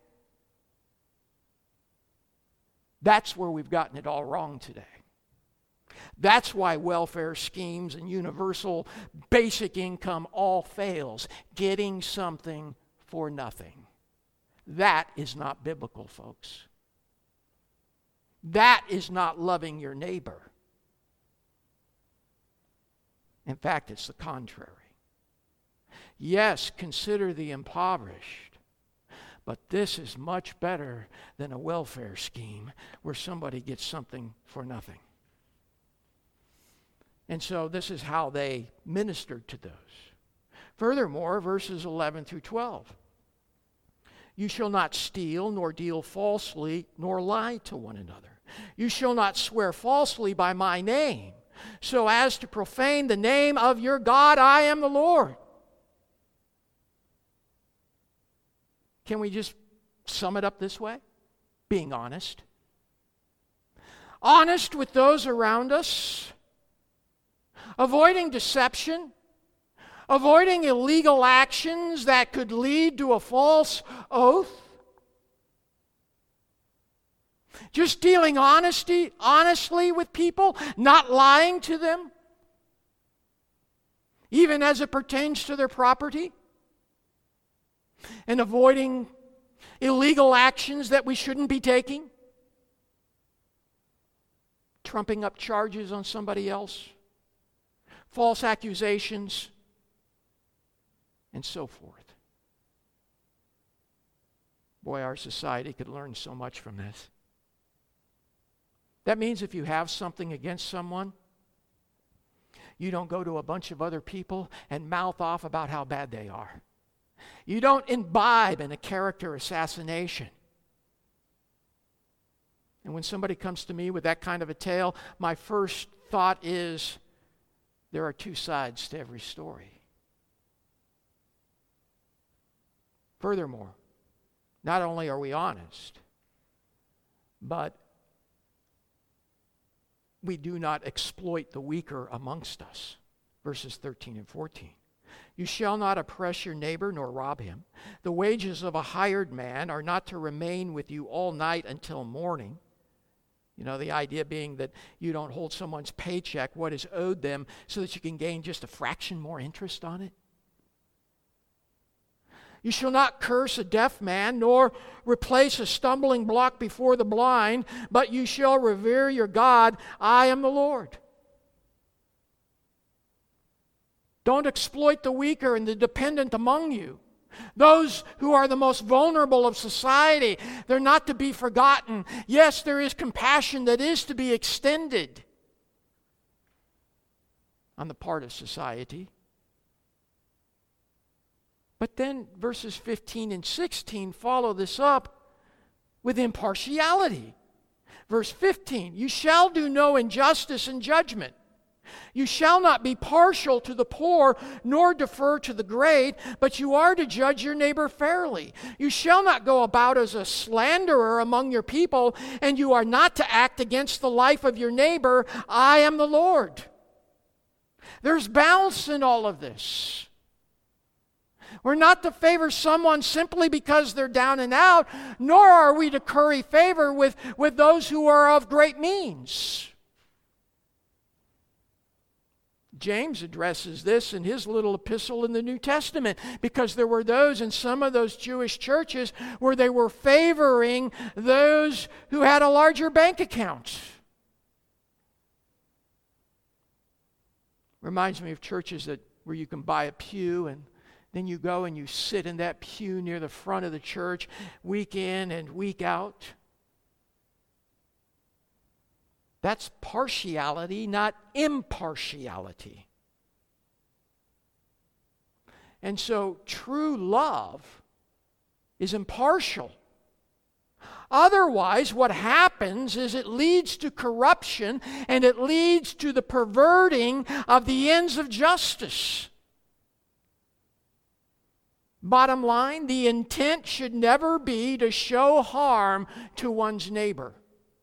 Speaker 1: That's where we've gotten it all wrong today. That's why welfare schemes and universal basic income all fails. Getting something for nothing. That is not biblical, folks. That is not loving your neighbor. In fact, it's the contrary. Yes, consider the impoverished, but this is much better than a welfare scheme where somebody gets something for nothing. And so this is how they ministered to those. Furthermore, verses eleven through twelve. You shall not steal, nor deal falsely, nor lie to one another. You shall not swear falsely by my name, so as to profane the name of your God. I am the Lord. Can we just sum it up this way? Being honest. Honest with those around us. Avoiding deception. Avoiding illegal actions that could lead to a false oath. Just dealing honesty, honestly with people, not lying to them, even as it pertains to their property. And avoiding illegal actions that we shouldn't be taking. Trumping up charges on somebody else. False accusations. And so forth. Boy, our society could learn so much from this. That means if you have something against someone, you don't go to a bunch of other people and mouth off about how bad they are. You don't imbibe in a character assassination. And when somebody comes to me with that kind of a tale, my first thought is, there are two sides to every story. Furthermore, not only are we honest, but we do not exploit the weaker amongst us. Verses thirteen and fourteen. You shall not oppress your neighbor nor rob him. The wages of a hired man are not to remain with you all night until morning. You know, the idea being that you don't hold someone's paycheck, what is owed them, so that you can gain just a fraction more interest on it. You shall not curse a deaf man, nor replace a stumbling block before the blind, but you shall revere your God. I am the Lord. Don't exploit the weaker and the dependent among you. Those who are the most vulnerable of society, they're not to be forgotten. Yes, there is compassion that is to be extended on the part of society. But then verses fifteen and sixteen follow this up with impartiality. Verse fifteen, you shall do no injustice in judgment. You shall not be partial to the poor, nor defer to the great, but you are to judge your neighbor fairly. You shall not go about as a slanderer among your people, and you are not to act against the life of your neighbor. I am the Lord. There's balance in all of this. We're not to favor someone simply because they're down and out, nor are we to curry favor with, with those who are of great means. James addresses this in his little epistle in the New Testament, because there were those in some of those Jewish churches where they were favoring those who had a larger bank account. Reminds me of churches that where you can buy a pew, and then you go and you sit in that pew near the front of the church week in and week out. That's partiality, not impartiality. And so true love is impartial. Otherwise, what happens is it leads to corruption, and it leads to the perverting of the ends of justice. Bottom line, the intent should never be to show harm to one's neighbor.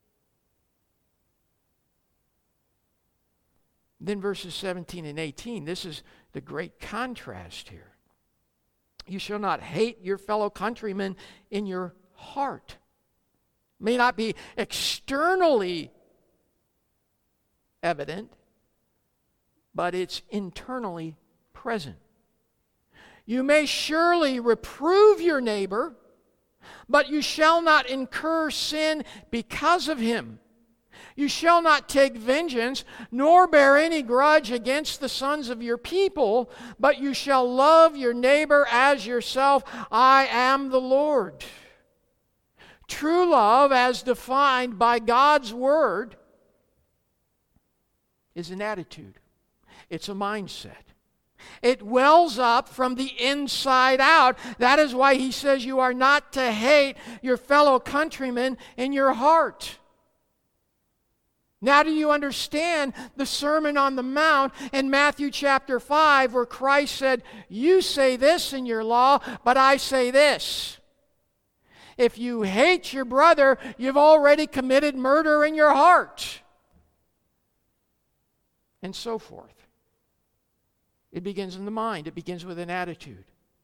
Speaker 1: Then verses seventeen and eighteen, this is the great contrast here. You shall not hate your fellow countrymen in your heart. It may not be externally evident, but it's internally present. You may surely reprove your neighbor, but you shall not incur sin because of him. You shall not take vengeance, nor bear any grudge against the sons of your people, but you shall love your neighbor as yourself. I am the Lord. True love, as defined by God's Word, is an attitude. It's a mindset. It wells up from the inside out. That is why he says you are not to hate your fellow countrymen in your heart. Now do you understand the Sermon on the Mount in Matthew chapter five, where Christ said, you say this in your law, but I say this. If you hate your brother, you've already committed murder in your heart. And so forth. It begins in the mind. It begins with an attitude.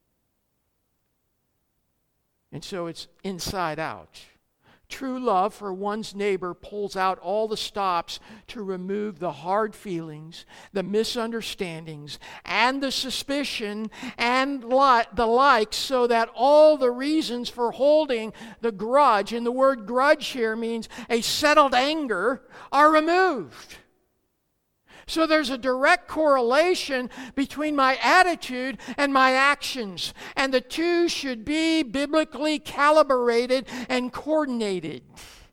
Speaker 1: And so it's inside out. True love for one's neighbor pulls out all the stops to remove the hard feelings, the misunderstandings, and the suspicion and li- the like, so that all the reasons for holding the grudge, and the word grudge here means a settled anger, are removed. So there's a direct correlation between my attitude and my actions, and the two should be biblically calibrated and coordinated.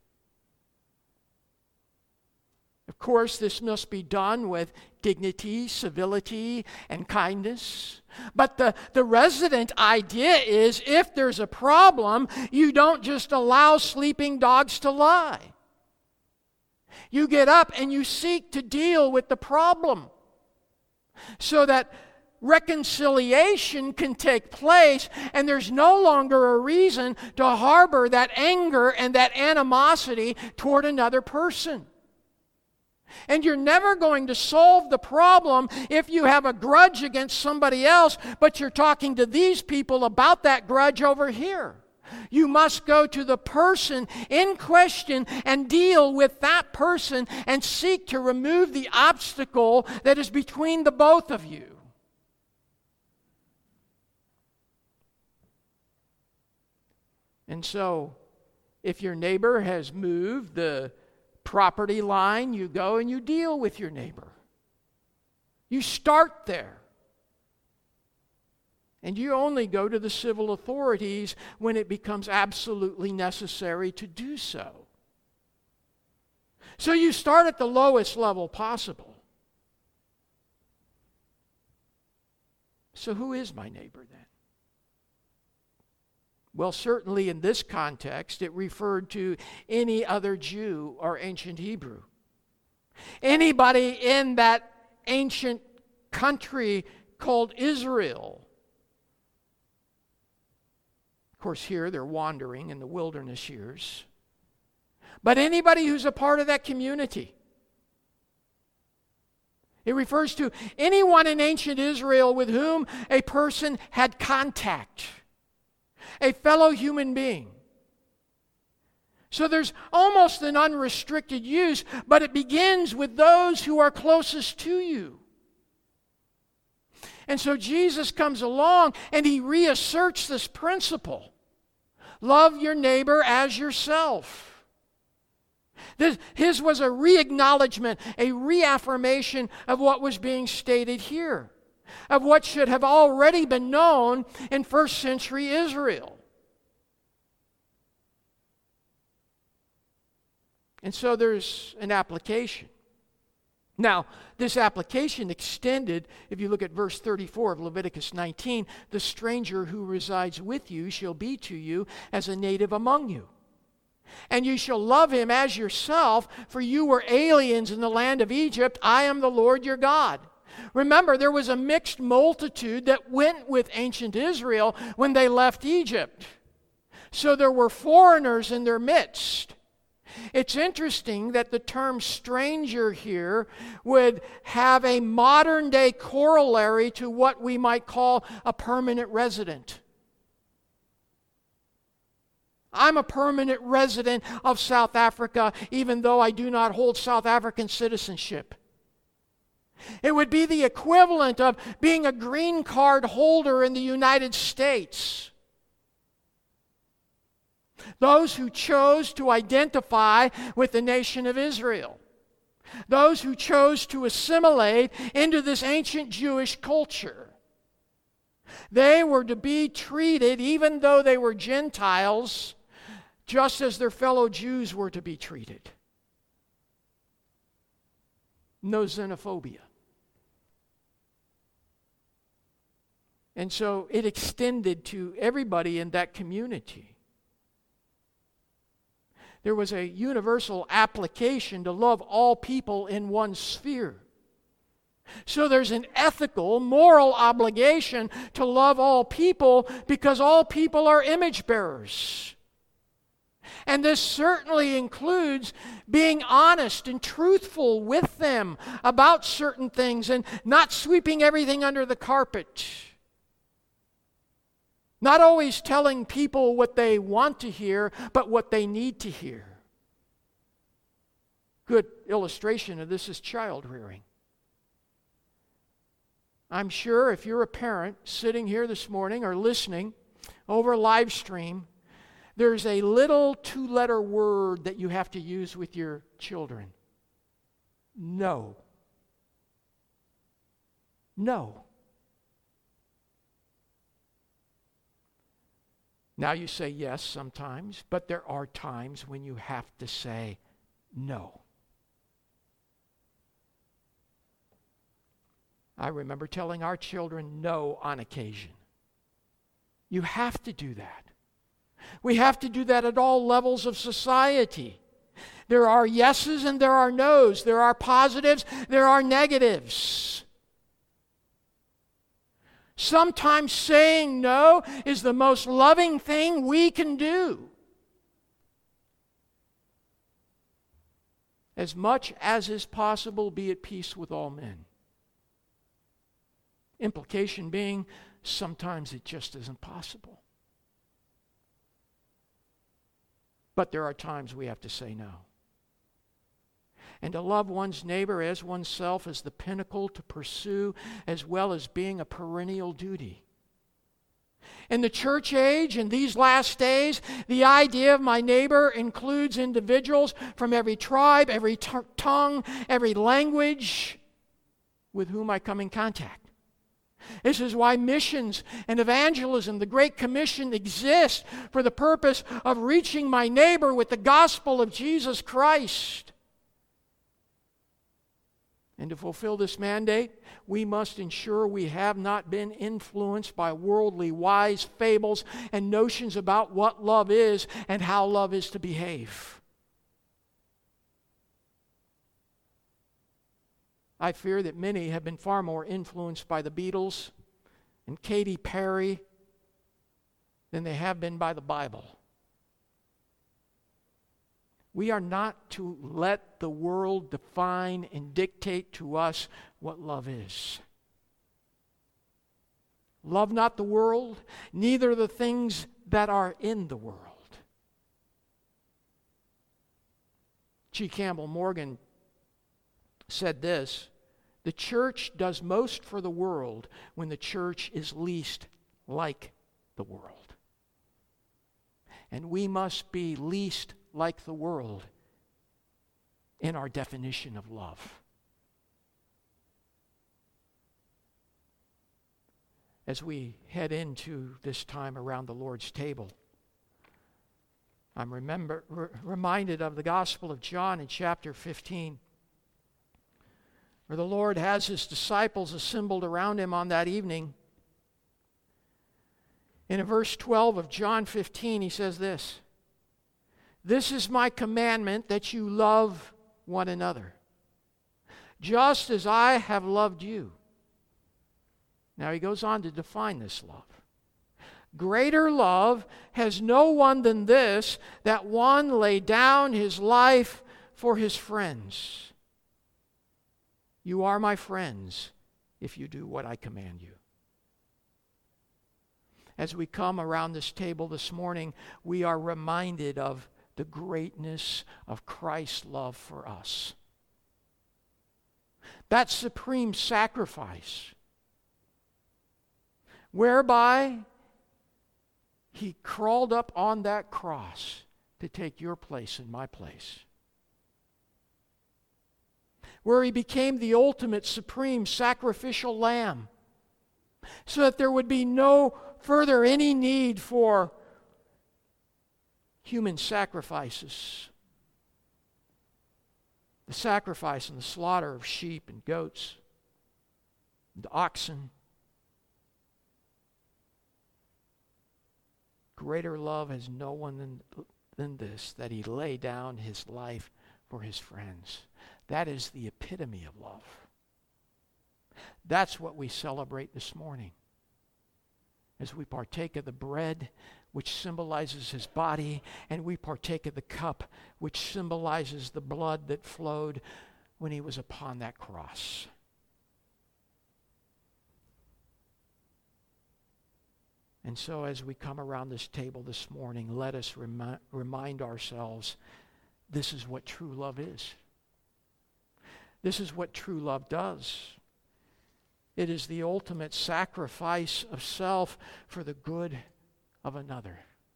Speaker 1: Of course, this must be done with dignity, civility, and kindness. But the, the resident idea is, if there's a problem, you don't just allow sleeping dogs to lie. You get up and you seek to deal with the problem so that reconciliation can take place, and there's no longer a reason to harbor that anger and that animosity toward another person. And you're never going to solve the problem if you have a grudge against somebody else, but you're talking to these people about that grudge over here. You must go to the person in question and deal with that person and seek to remove the obstacle that is between the both of you. And so, if your neighbor has moved the property line, you go and you deal with your neighbor. You start there. And you only go to the civil authorities when it becomes absolutely necessary to do so. So you start at the lowest level possible. So who is my neighbor then? Well, certainly in this context, it referred to any other Jew or ancient Hebrew. Anybody in that ancient country called Israel. Of course, here they're wandering in the wilderness years. But anybody who's a part of that community. It refers to anyone in ancient Israel with whom a person had contact. A fellow human being. So there's almost an unrestricted use, but it begins with those who are closest to you. And so Jesus comes along and he reasserts this principle. Love your neighbor as yourself. This, his was a re-acknowledgement, a reaffirmation of what was being stated here, of what should have already been known in first century Israel. And so there's an application. Now, this application extended, if you look at verse thirty-four of Leviticus nineteen, the stranger who resides with you shall be to you as a native among you. And you shall love him as yourself, for you were aliens in the land of Egypt. I am the Lord your God. Remember, there was a mixed multitude that went with ancient Israel when they left Egypt. So there were foreigners in their midst. It's interesting that the term stranger here would have a modern day corollary to what we might call a permanent resident. I'm a permanent resident of South Africa, even though I do not hold South African citizenship. It would be the equivalent of being a green card holder in the United States. Those who chose to identify with the nation of Israel. Those who chose to assimilate into this ancient Jewish culture. They were to be treated, even though they were Gentiles, just as their fellow Jews were to be treated. No xenophobia. And so it extended to everybody in that community. There was a universal application to love all people in one sphere. So there's an ethical, moral obligation to love all people because all people are image bearers. And this certainly includes being honest and truthful with them about certain things and not sweeping everything under the carpet. Not always telling people what they want to hear, but what they need to hear. Good illustration of this is child rearing. I'm sure if you're a parent sitting here this morning or listening over live stream, there's a little two-letter word that you have to use with your children. No. No. Now you say yes sometimes, but there are times when you have to say no. I remember telling our children no on occasion. You have to do that. We have to do that at all levels of society. There are yeses and there are nos. There are positives, there are negatives. Sometimes saying no is the most loving thing we can do. As much as is possible, be at peace with all men. Implication being, sometimes it just isn't possible. But there are times we have to say no. And to love one's neighbor as oneself is the pinnacle to pursue, as well as being a perennial duty. In the church age, in these last days, the idea of my neighbor includes individuals from every tribe, every t- tongue, every language with whom I come in contact. This is why missions and evangelism, the Great Commission, exist for the purpose of reaching my neighbor with the gospel of Jesus Christ. And to fulfill this mandate, we must ensure we have not been influenced by worldly wise fables and notions about what love is and how love is to behave. I fear that many have been far more influenced by the Beatles and Katy Perry than they have been by the Bible. We are not to let the world define and dictate to us what love is. Love not the world, neither the things that are in the world. G. Campbell Morgan said this: the church does most for the world when the church is least like the world. And we must be least like the world in our definition of love. As we head into this time around the Lord's table, I'm remember, re- reminded of the Gospel of John in chapter fifteen, where the Lord has His disciples assembled around Him on that evening. In verse twelve of John fifteen, He says this: "This is my commandment, that you love one another, just as I have loved you." Now He goes on to define this love. "Greater love has no one than this, that one lay down his life for his friends. You are my friends if you do what I command you." As we come around this table this morning, we are reminded of the greatness of Christ's love for us. That supreme sacrifice, whereby He crawled up on that cross to take your place and my place. Where He became the ultimate, supreme, sacrificial lamb, so that there would be no further any need for human sacrifices. The sacrifice and the slaughter of sheep and goats and oxen. greater love has no one than, than this, that he lay down his life for his friends. That is the epitome of love. That's what we celebrate this morning as we partake of the bread, which symbolizes his body, and we partake of the cup, which symbolizes the blood that flowed when he was upon that cross. And so as we come around this table this morning, let us remi- remind ourselves this is what true love is. This is what true love does. It is the ultimate sacrifice of self for the good of another.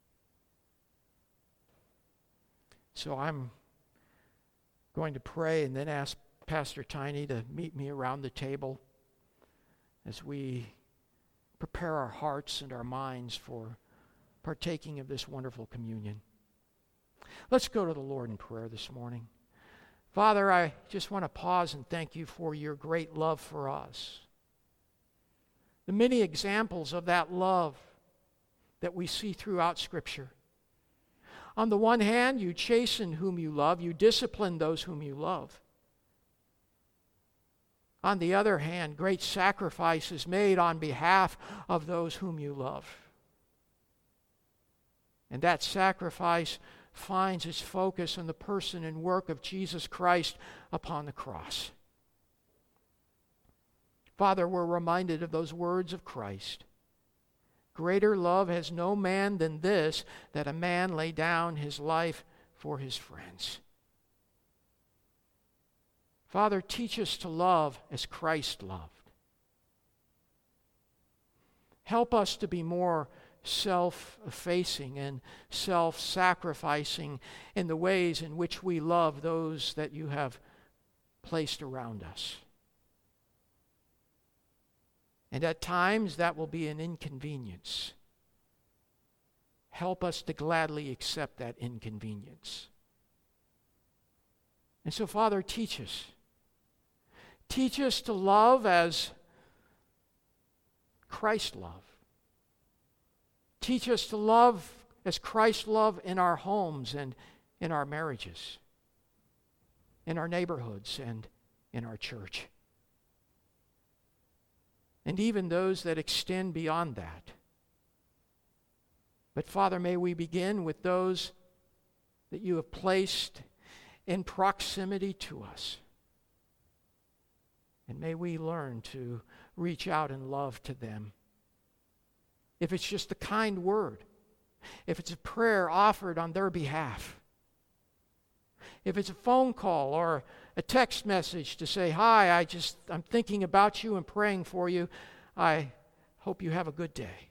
Speaker 1: So I'm going to pray and then ask Pastor Tiny to meet me around the table as we prepare our hearts and our minds for partaking of this wonderful communion. Let's go to the Lord in prayer this morning. Father, I just want to pause and thank you for your great love for us. The many examples of that love that we see throughout Scripture. On the one hand, you chasten whom you love, you discipline those whom you love. On the other hand, great sacrifice is made on behalf of those whom you love. And that sacrifice finds its focus in the person and work of Jesus Christ upon the cross. Father, we're reminded of those words of Christ. Greater love has no man than this, that a man lay down his life for his friends. Father, teach us to love as Christ loved. Help us to be more self-effacing and self-sacrificing in the ways in which we love those that you have placed around us. And at times that will be an inconvenience. Help us to gladly accept that inconvenience. And so, Father, teach us. Teach us to love as Christ loved. Teach us to love as Christ loved in our homes and in our marriages, in our neighborhoods and in our church. And even those that extend beyond that. But Father, may we begin with those that you have placed in proximity to us. And may we learn to reach out in love to them. If it's just a kind word, if it's a prayer offered on their behalf, if it's a phone call or a text message to say, hi, I just, I'm thinking about you and praying for you. I hope you have a good day.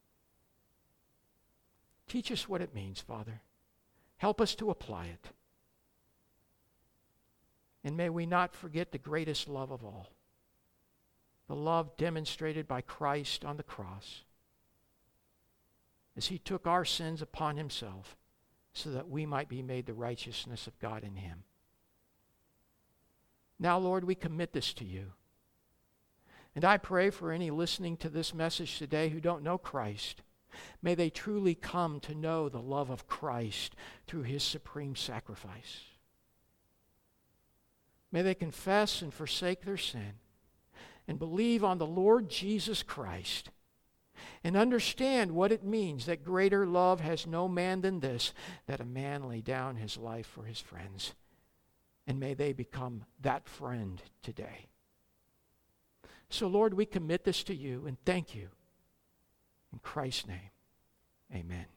Speaker 1: Teach us what it means, Father. Help us to apply it. And may we not forget the greatest love of all, the love demonstrated by Christ on the cross, as he took our sins upon himself so that we might be made the righteousness of God in him. Now, Lord, we commit this to you. And I pray for any listening to this message today who don't know Christ. May they truly come to know the love of Christ through his supreme sacrifice. May they confess and forsake their sin and believe on the Lord Jesus Christ and understand what it means that greater love has no man than this, that a man lay down his life for his friends. And may they become that friend today. So, Lord, we commit this to you and thank you. In Christ's name, amen.